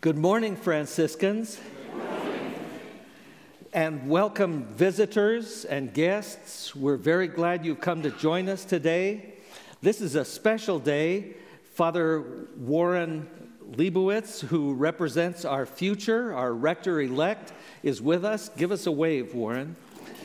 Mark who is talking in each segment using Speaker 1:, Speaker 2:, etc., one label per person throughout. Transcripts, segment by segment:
Speaker 1: Good morning, Franciscans.
Speaker 2: Good morning.
Speaker 1: And welcome visitors and guests. We're very glad you've come to join us today. This is a special day. Father Warren Leibowitz, who represents our future, our rector-elect, is with us. Give us a wave, Warren.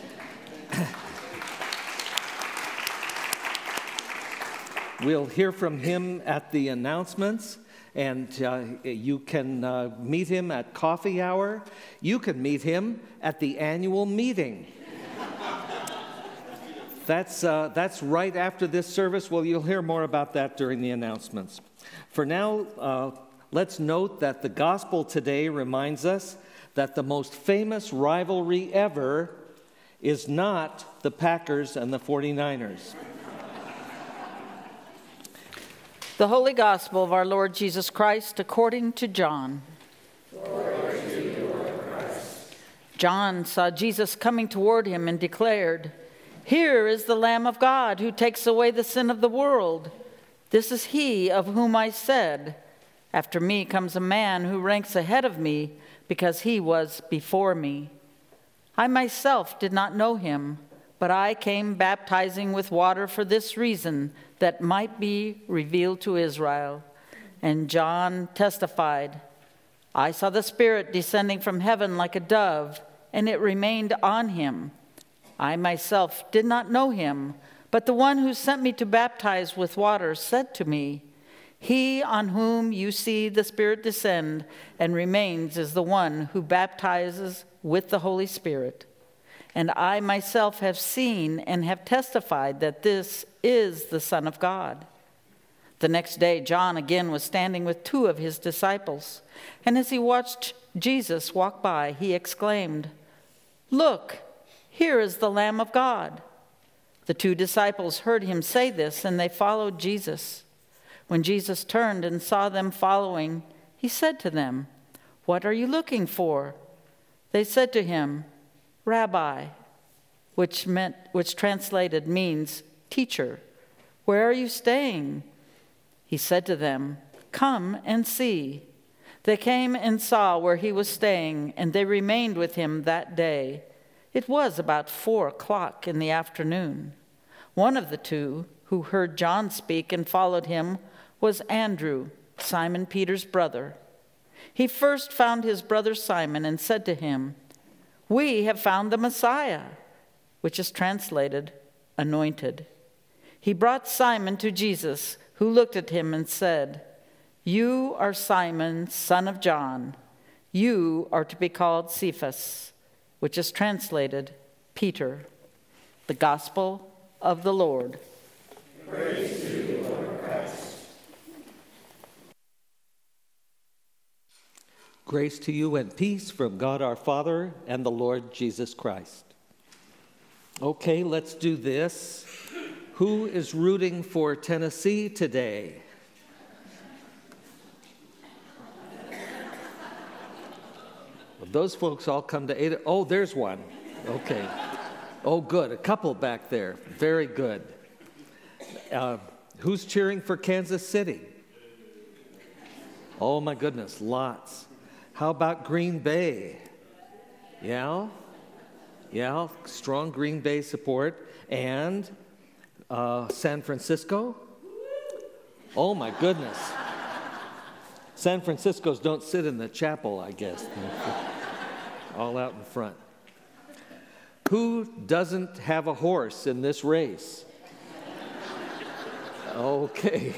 Speaker 1: We'll hear from him at the announcements. And you can meet him at coffee hour. You can meet him at the annual meeting. That's right after this service. Well, you'll hear more about that during the announcements. For now, let's note that the gospel today reminds us that the most famous rivalry ever is not the Packers and the 49ers.
Speaker 2: The Holy Gospel of our Lord Jesus Christ according to John.
Speaker 3: Glory to you, Lord Christ.
Speaker 2: John saw Jesus coming toward him and declared, "Here is the Lamb of God who takes away the sin of the world. This is he of whom I said, 'After me comes a man who ranks ahead of me because he was before me.' I myself did not know him, but I came baptizing with water for this reason, that might be revealed to Israel." And John testified, "I saw the Spirit descending from heaven like a dove, and it remained on him. I myself did not know him, but the one who sent me to baptize with water said to me, 'He on whom you see the Spirit descend and remains is the one who baptizes with the Holy Spirit.' And I myself have seen and have testified that this is the Son of God." The next day, John again was standing with two of his disciples. And as he watched Jesus walk by, he exclaimed, "Look, here is the Lamb of God." The two disciples heard him say this, and they followed Jesus. When Jesus turned and saw them following, he said to them, "What are you looking for?" They said to him, "Rabbi," which translated means teacher, "where are you staying?" He said to them, "Come and see." They came and saw where he was staying, and they remained with him that day. It was about 4:00 in the afternoon. One of the two, who heard John speak and followed him, was Andrew, Simon Peter's brother. He first found his brother Simon and said to him, "We have found the Messiah," which is translated anointed. He brought Simon to Jesus, who looked at him and said, "You are Simon, son of John. You are to be called Cephas," which is translated Peter. The Gospel of the Lord.
Speaker 3: Praise to you, Lord Christ.
Speaker 1: Grace to you and peace from God our Father and the Lord Jesus Christ. Okay, let's do this. Who is rooting for Tennessee today? Well, those folks all come to Ada. Oh, there's one. Okay. Oh, good. A couple back there. Very good. Who's cheering for Kansas City? Oh, my goodness, lots. How about Green Bay? Yeah, strong Green Bay support. And San Francisco? Oh my goodness. San Franciscos don't sit in the chapel, I guess. All out in front. Who doesn't have a horse in this race? Okay.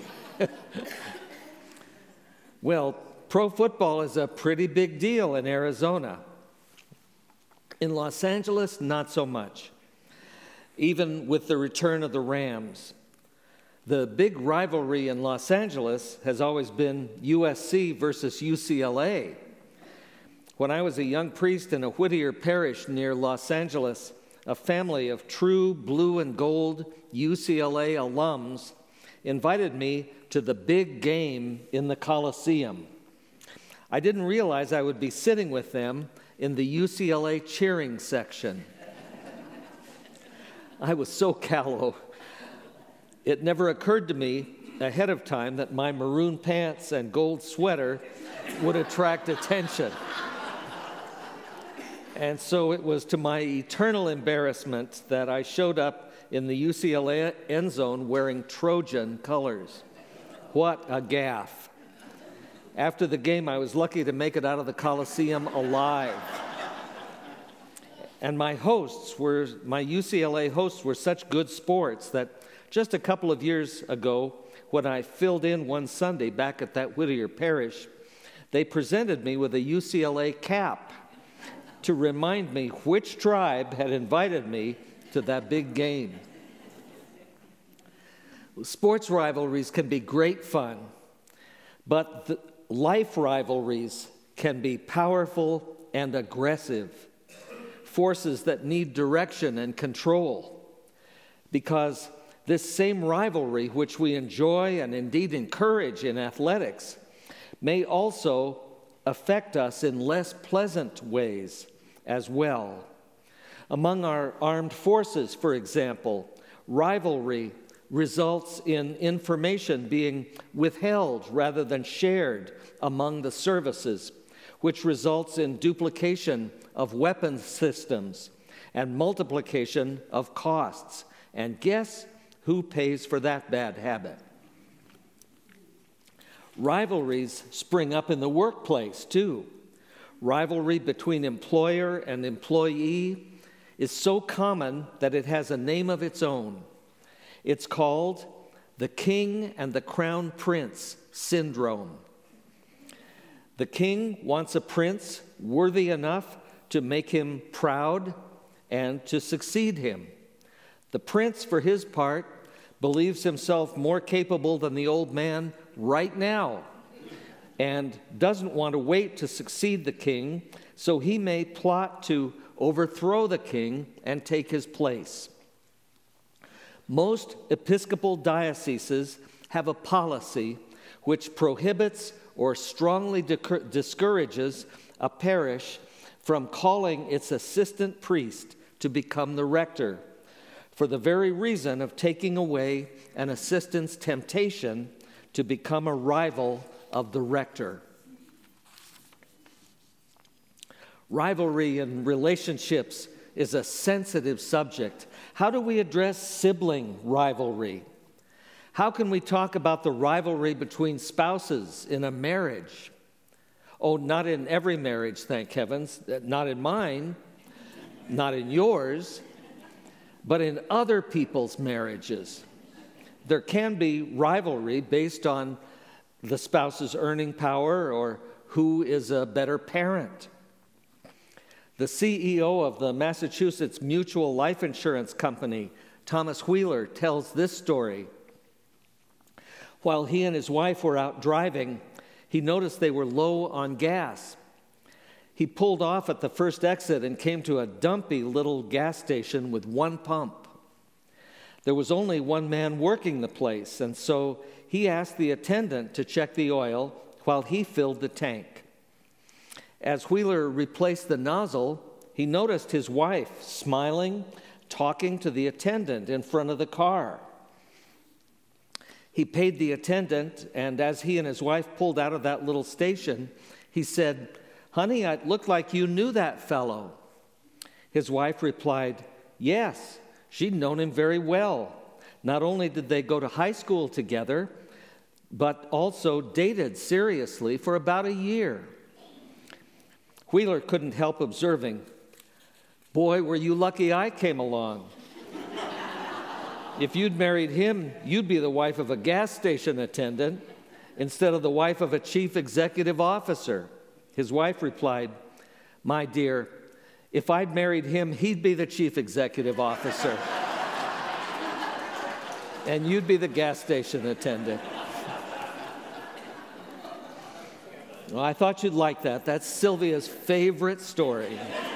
Speaker 1: Well, pro football is a pretty big deal in Arizona. In Los Angeles, not so much. Even with the return of the Rams. The big rivalry in Los Angeles has always been USC versus UCLA. When I was a young priest in a Whittier parish near Los Angeles, a family of true blue and gold UCLA alums invited me to the big game in the Coliseum. I didn't realize I would be sitting with them in the UCLA cheering section. I was so callow. It never occurred to me ahead of time that my maroon pants and gold sweater would attract attention. And so it was to my eternal embarrassment that I showed up in the UCLA end zone wearing Trojan colors. What a gaffe. After the game, I was lucky to make it out of the Coliseum alive. And my UCLA hosts were such good sports that just a couple of years ago, when I filled in one Sunday back at that Whittier Parish, they presented me with a UCLA cap to remind me which tribe had invited me to that big game. Sports rivalries can be great fun, but life rivalries can be powerful and aggressive, forces that need direction and control, because this same rivalry, which we enjoy and indeed encourage in athletics, may also affect us in less pleasant ways as well. Among our armed forces, for example, rivalry results in information being withheld rather than shared among the services, which results in duplication of weapons systems and multiplication of costs. And guess who pays for that bad habit? Rivalries spring up in the workplace, too. Rivalry between employer and employee is so common that it has a name of its own. It's called the king and the crown prince syndrome. The king wants a prince worthy enough to make him proud and to succeed him. The prince, for his part, believes himself more capable than the old man right now and doesn't want to wait to succeed the king, so he may plot to overthrow the king and take his place. Most Episcopal dioceses have a policy which prohibits or strongly discourages a parish from calling its assistant priest to become the rector, for the very reason of taking away an assistant's temptation to become a rival of the rector. Rivalry in relationships is a sensitive subject. How do we address sibling rivalry? How can we talk about the rivalry between spouses in a marriage? Oh, not in every marriage, thank heavens. Not in mine, not in yours, but in other people's marriages. There can be rivalry based on the spouse's earning power or who is a better parent. The CEO of the Massachusetts Mutual Life Insurance Company, Thomas Wheeler, tells this story. While he and his wife were out driving, he noticed they were low on gas. He pulled off at the first exit and came to a dumpy little gas station with one pump. There was only one man working the place, and so he asked the attendant to check the oil while he filled the tank. As Wheeler replaced the nozzle, he noticed his wife smiling, talking to the attendant in front of the car. He paid the attendant, and as he and his wife pulled out of that little station, he said, "Honey, it looked like you knew that fellow." His wife replied, "Yes, she'd known him very well. Not only did they go to high school together, but also dated seriously for about a year." Wheeler couldn't help observing, "Boy, were you lucky I came along. If you'd married him, you'd be the wife of a gas station attendant instead of the wife of a chief executive officer." His wife replied, "My dear, if I'd married him, he'd be the chief executive officer. And you'd be the gas station attendant." Well, I thought you'd like that. That's Sylvia's favorite story.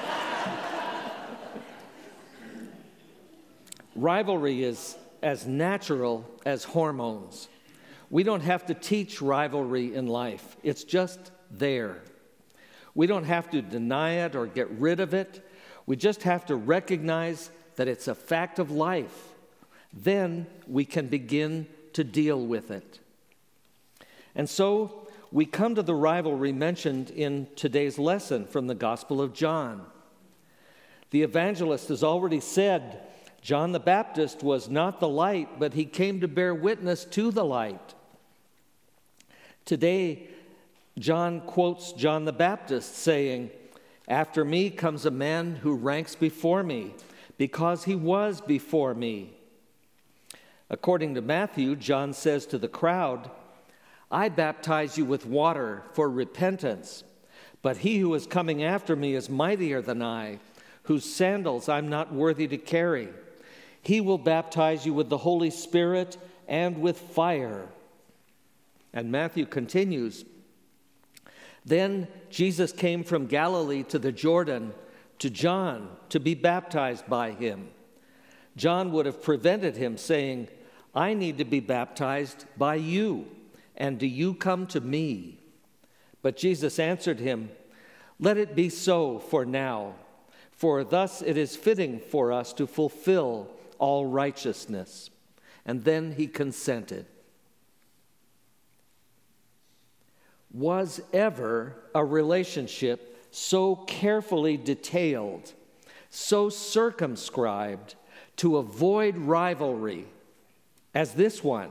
Speaker 1: Rivalry is as natural as hormones. We don't have to teach rivalry in life. It's just there. We don't have to deny it or get rid of it. We just have to recognize that it's a fact of life. Then we can begin to deal with it. And so we come to the rivalry mentioned in today's lesson from the Gospel of John. The evangelist has already said John the Baptist was not the light, but he came to bear witness to the light. Today, John quotes John the Baptist saying, "After me comes a man who ranks before me, because he was before me." According to Matthew, John says to the crowd, "I baptize you with water for repentance, but he who is coming after me is mightier than I, whose sandals I'm not worthy to carry. He will baptize you with the Holy Spirit and with fire." And Matthew continues, "Then Jesus came from Galilee to the Jordan to John to be baptized by him. John would have prevented him, saying, 'I need to be baptized by you, and do you come to me?' But Jesus answered him, 'Let it be so for now, for thus it is fitting for us to fulfill all righteousness.' And then he consented." Was ever a relationship so carefully detailed, so circumscribed to avoid rivalry as this one?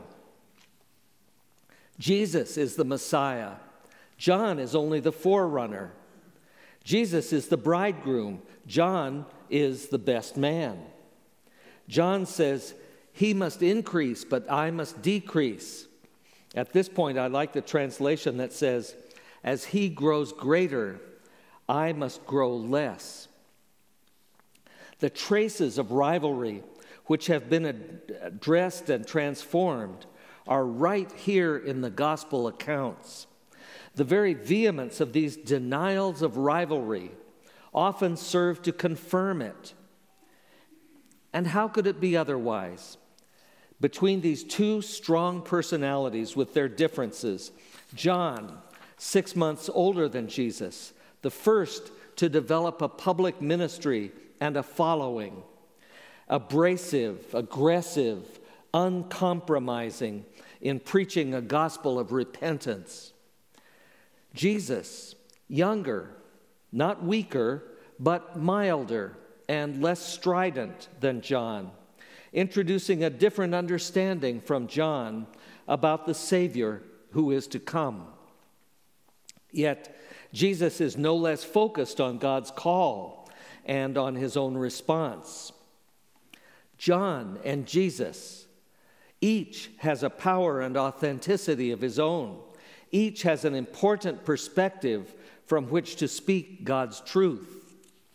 Speaker 1: Jesus is the Messiah. John is only the forerunner. Jesus is the bridegroom. John is the best man. John says, "He must increase, but I must decrease." At this point, I like the translation that says, "As he grows greater, I must grow less." The traces of rivalry, which have been addressed and transformed, are right here in the gospel accounts. The very vehemence of these denials of rivalry often serve to confirm it. And how could it be otherwise? Between these two strong personalities with their differences, John, 6 months older than Jesus, the first to develop a public ministry and a following, abrasive, aggressive, uncompromising in preaching a gospel of repentance. Jesus, younger, not weaker, but milder and less strident than John, introducing a different understanding from John about the Savior who is to come. Yet, Jesus is no less focused on God's call and on his own response. John and Jesus, each has a power and authenticity of his own. Each has an important perspective from which to speak God's truth.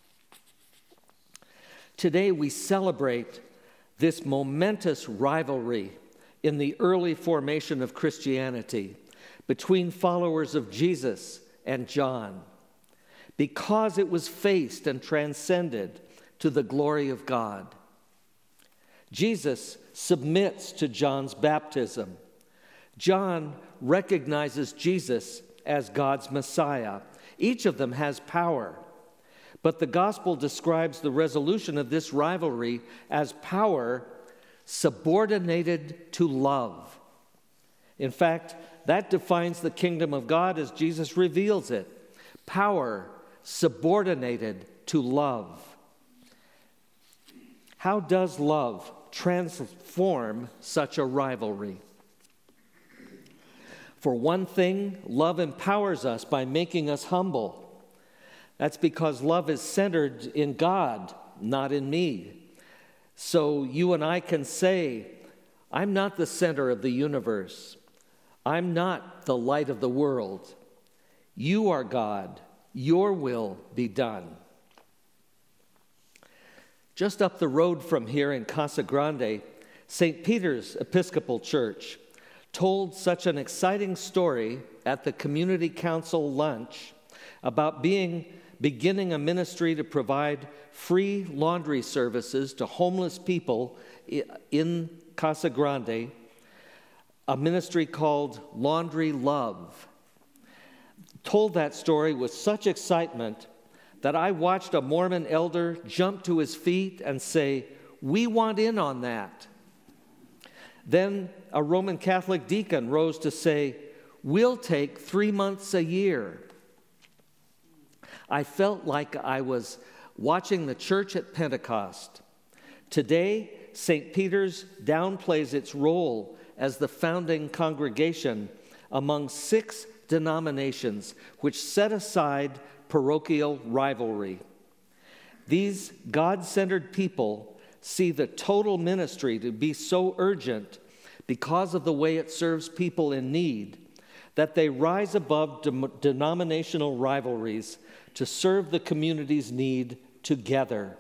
Speaker 1: Today we celebrate this momentous rivalry in the early formation of Christianity between followers of Jesus and John, because it was faced and transcended to the glory of God. Jesus submits to John's baptism. John recognizes Jesus as God's Messiah. Each of them has power, but the gospel describes the resolution of this rivalry as power subordinated to love. In fact, that defines the kingdom of God as Jesus reveals it. Power subordinated to love. How does love transform such a rivalry? For one thing, love empowers us by making us humble. That's because love is centered in God, not in me. So you and I can say, I'm not the center of the universe. I'm not the light of the world. You are God. Your will be done. Just up the road from here in Casa Grande, St. Peter's Episcopal Church told such an exciting story at the community council lunch about beginning a ministry to provide free laundry services to homeless people in Casa Grande, a ministry called Laundry Love. Told that story with such excitement that I watched a Mormon elder jump to his feet and say, "We want in on that." Then a Roman Catholic deacon rose to say, "We'll take 3 months a year." I felt like I was watching the church at Pentecost. Today, St. Peter's downplays its role as the founding congregation among 6 denominations which set aside parochial rivalry. These God-centered people see the total ministry to be so urgent because of the way it serves people in need that they rise above denominational rivalries to serve the community's need together.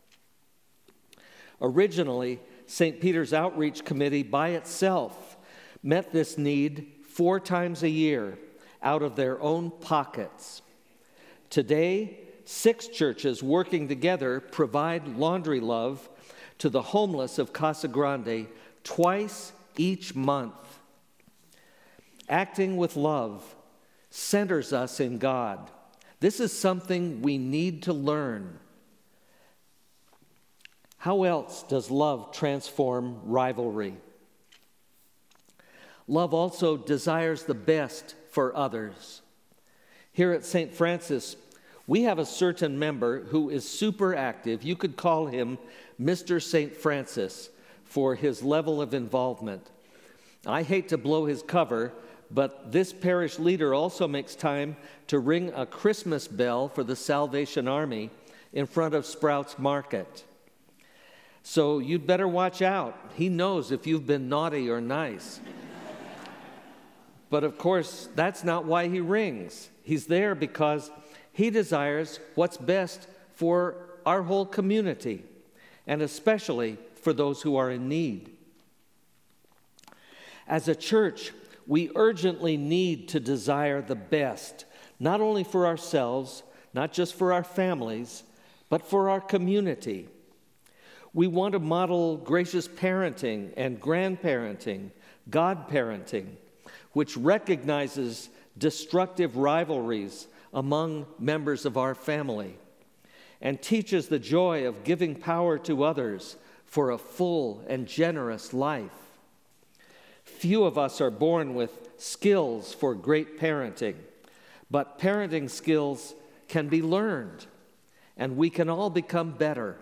Speaker 1: Originally, St. Peter's Outreach Committee by itself met this need 4 times a year out of their own pockets. Today, 6 churches working together provide laundry love to the homeless of Casa Grande twice each month. Acting with love centers us in God. This is something we need to learn. How else does love transform rivalry? Love also desires the best for others. Here at St. Francis, we have a certain member who is super active. You could call him Mr. St. Francis for his level of involvement. I hate to blow his cover, but this parish leader also makes time to ring a Christmas bell for the Salvation Army in front of Sprouts Market. So you'd better watch out. He knows if you've been naughty or nice. But of course, that's not why he rings. He's there because he desires what's best for our whole community, and especially for those who are in need. As a church, we urgently need to desire the best, not only for ourselves, not just for our families, but for our community. We want to model gracious parenting and grandparenting, godparenting, which recognizes destructive rivalries among members of our family and teaches the joy of giving power to others for a full and generous life. Few of us are born with skills for great parenting, but parenting skills can be learned, and we can all become better.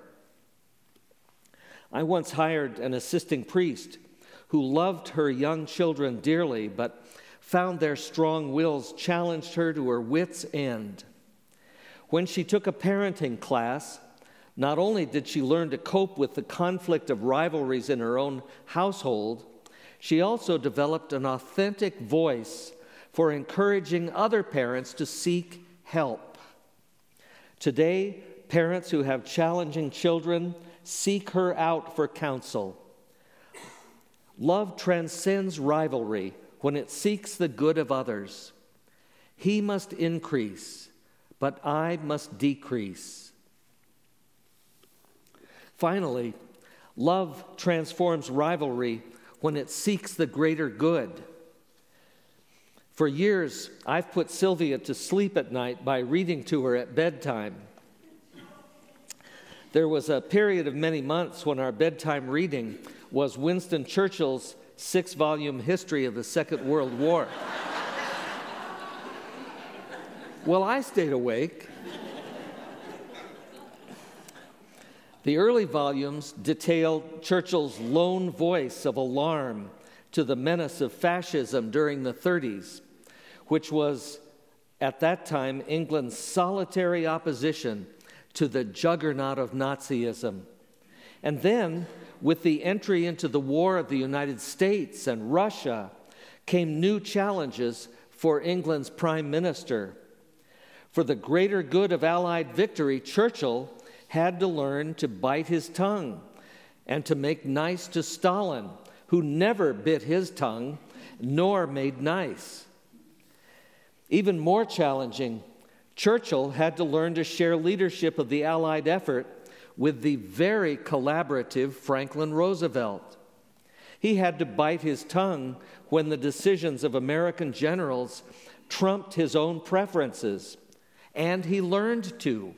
Speaker 1: I once hired an assisting priest who loved her young children dearly, but found their strong wills challenged her to her wits' end. When she took a parenting class, not only did she learn to cope with the conflict of rivalries in her own household, she also developed an authentic voice for encouraging other parents to seek help. Today, parents who have challenging children seek her out for counsel. Love transcends rivalry when it seeks the good of others. He must increase, but I must decrease. Finally, love transforms rivalry when it seeks the greater good. For years, I've put Sylvia to sleep at night by reading to her at bedtime. There was a period of many months when our bedtime reading was Winston Churchill's 6-volume history of the Second World War. Well, I stayed awake. The early volumes detailed Churchill's lone voice of alarm to the menace of fascism during the 30s, which was, at that time, England's solitary opposition to the juggernaut of Nazism. And then, with the entry into the war of the United States and Russia, came new challenges for England's Prime Minister. For the greater good of Allied victory, Churchill had to learn to bite his tongue and to make nice to Stalin, who never bit his tongue nor made nice. Even more challenging, Churchill had to learn to share leadership of the Allied effort with the very collaborative Franklin Roosevelt. He had to bite his tongue when the decisions of American generals trumped his own preferences, and he learned to.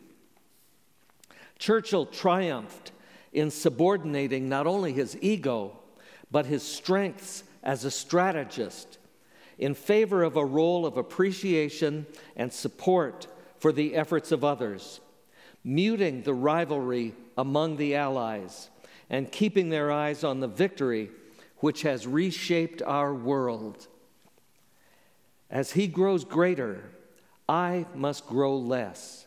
Speaker 1: Churchill triumphed in subordinating not only his ego, but his strengths as a strategist in favor of a role of appreciation and support for the efforts of others, muting the rivalry among the allies and keeping their eyes on the victory which has reshaped our world. As he grows greater, I must grow less.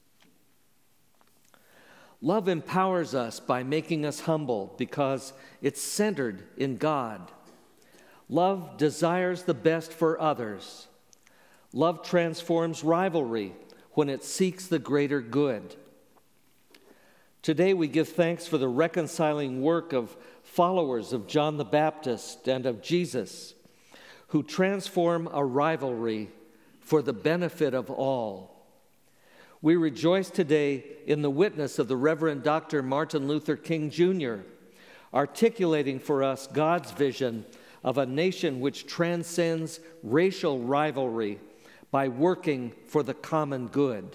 Speaker 1: Love empowers us by making us humble because it's centered in God. Love desires the best for others. Love transforms rivalry when it seeks the greater good. Today we give thanks for the reconciling work of followers of John the Baptist and of Jesus, who transform a rivalry for the benefit of all. We rejoice today in the witness of the Reverend Dr. Martin Luther King Jr., articulating for us God's vision of a nation which transcends racial rivalry by working for the common good.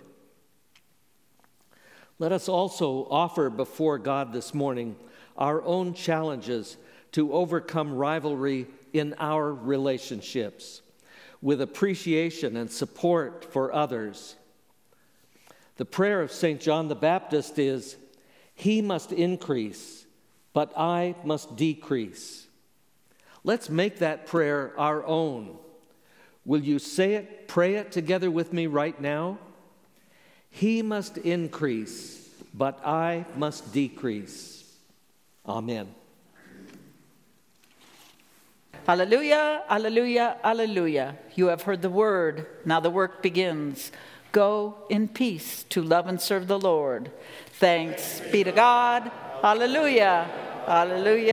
Speaker 1: Let us also offer before God this morning our own challenges to overcome rivalry in our relationships with appreciation and support for others. The prayer of St. John the Baptist is, "He must increase, but I must decrease." Let's make that prayer our own. Will you say it, pray it together with me right now? He must increase, but I must decrease. Amen.
Speaker 2: Alleluia, alleluia, alleluia. You have heard the word. Now the work begins. Go in peace to love and serve the Lord. Thanks be to God. Alleluia, alleluia.